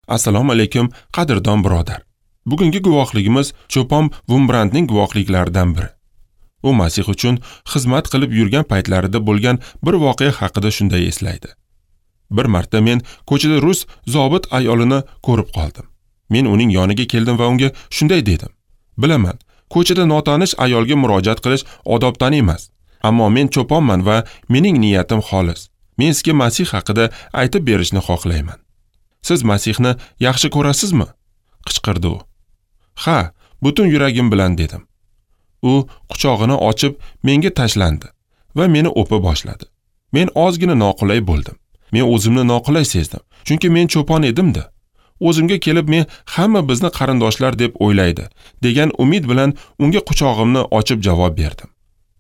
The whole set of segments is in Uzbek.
Assalomu alaykum, qadrdon birodar. Bugungi guvohligimiz Cho'pon Vumbrandning guvohliklaridan biri. U Masih uchun xizmat qilib yurgan paytlarida bo'lgan bir voqea haqida shunday eslaydi. Bir marta men ko'chada rus zobit ayolini ko'rib qoldim. Men uning yoniga keldim va unga shunday dedim: "Bilaman, ko'chada notanish ayolga murojaat qilish odobdan emas. Ammo men cho'ponman va mening niyatim xolis. Men sizga Masih haqida aytib berishni xohlayman. Siz Masihni yaxshi ko'rasizmi?" qichqirdi u. "Ha, butun yuragim bilan" dedim. U quchog'ini ochib menga tashlandi va meni o'pa boshladi. Men ozgina noqulay bo'ldim. Men o'zimni noqulay sezdim, chunki men cho'pon edim-da. O'zimga kelib men hamma bizni qarindoshlar deb o'ylaydi degan umid bilan unga quchog'imni ochib javob berdim.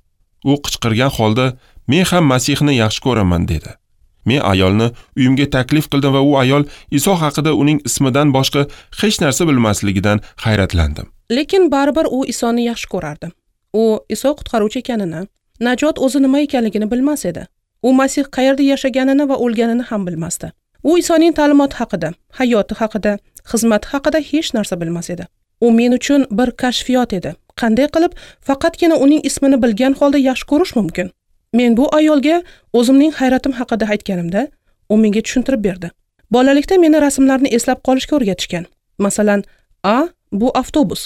U qichqirgan holda "Men ham Masihni yaxshi ko'raman" dedi. Men ayolni uyimga taklif qildim va u ayol Iso haqida uning ismidan boshqa hech narsa bilmasligidan hayratlandim. Lekin baribir u Isoni yaxshi ko'rardi. U Iso qutqaruvchi ekanini, najot o'zi nima ekanligini bilmas edi. U Masih qayerda yashaganini va o'lganini ham bilmasdi. U Isoning ta'limoti haqida, hayoti haqida, xizmati haqida hech narsa bilmas edi. U men uchun bir kashfiyot edi. Qanday qilib faqatgina uning ismini bilgan holda yaxshi ko'rish mumkin? Men bu ayolga o'zimning hayratim haqida aytganimda, u menga tushuntirib berdi. Bolalikda meni rasmlarni eslab qolishga o'rgatishgan. Masalan, A bu avtobus,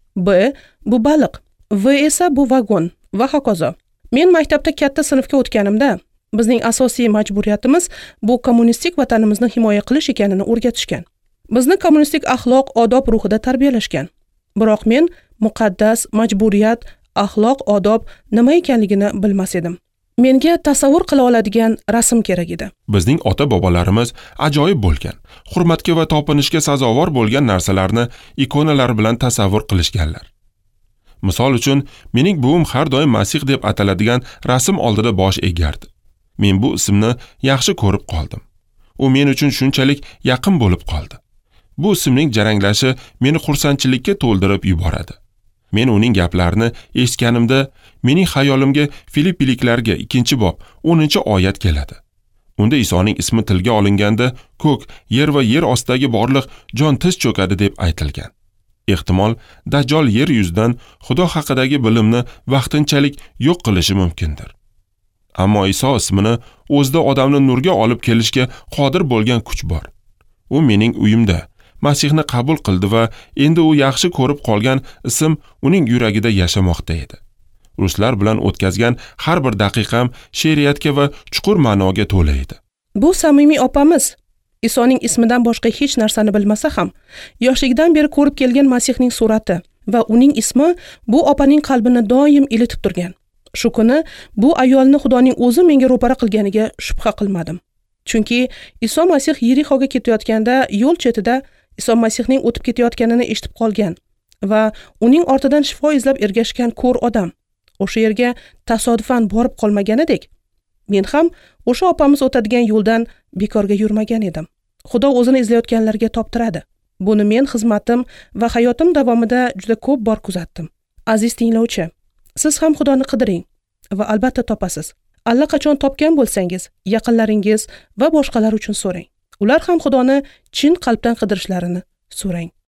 B bu baliq, V esa bu vagon va hokazo. Men maktabda katta sinfga o'tganimda, bizning asosiy majburiyatimiz bu kommunistik vatanimizni himoya qilish ekanini o'rgatishgan. Bizni kommunistik axloq, odob ruhida tarbiyalashgan. Biroq men muqaddas, majburiyat, axloq, odob nima ekanligini bilmas edim. Menga tasavvur qila oladigan rasm kerak edi. Bizning ota-bobolarimiz ajoyib bo'lgan, hurmatga va topinishga sazovor bo'lgan narsalarni ikonalar bilan tasavvur qilishganlar. Misol uchun, mening buvim har doim Masih deb ataladigan rasm oldida bosh egardi. Men bu ismni yaxshi ko'rib qoldim. U men uchun shunchalik yaqin bo'lib qoldi. Bu ismning jaranglashi meni xursandchilikka to'ldirib yuboradi. Men uning gaplarini eshitganimda, mening xayolimga Filippiliklarga 2-bob 10-oyat keladi. Unda Isoning ismi tilga olinganda, ko'k, yer va yer ostidagi borliq jon tiz cho'kadi deb aytilgan. Ehtimol, Dajjol yer yuzidan Xudo haqidagi bilimni vaqtinchalik yo'q qilishi mumkindir. Ammo Iso ismini o'zida odamni nurga olib kelishga qodir bo'lgan kuch bor. U mening uyimda Masihni qabul qildi va endi u yaxshi ko'rib qolgan ism uning yuragida yashamoqda edi. Ruslar bilan o'tkazgan har bir daqiqam she'riyatga va chuqur ma'noga to'la edi. Bu samimiy opamiz Isoning ismidan boshqa hech narsani bilmasa ham, yoshligidan beri ko'rib kelgan Masihning surati va uning ismi bu opaning qalbini doim ilitib turgan. Shu kuni bu ayolni Xudoning o'zi menga ro'para qilganiga shubha qilmadim. Chunki Iso Masih Yerixoga ketayotganda yo'l chetida Iso Masihning o'tib ketayotganini eshitib qolgan va uning ortidan shifo izlab ergashgan ko'r odam o'sha yerga tasodifan borib qolmaganidek, men ham o'sha opamiz o'tadigan yo'ldan bekorga yurmagan edim. Xudo o'zini izlayotganlarga toptiradi. Buni men xizmatim va hayotim davomida juda ko'p bor kuzatdim. Aziz tinglovchi, siz ham Xudoni qidiring va albatta topasiz. Allaqachon topgan bo'lsangiz, yaqinlaringiz va boshqalar uchun so'rang. Ular ham Xudoni chin qalbdan qidirishlarini so'rang.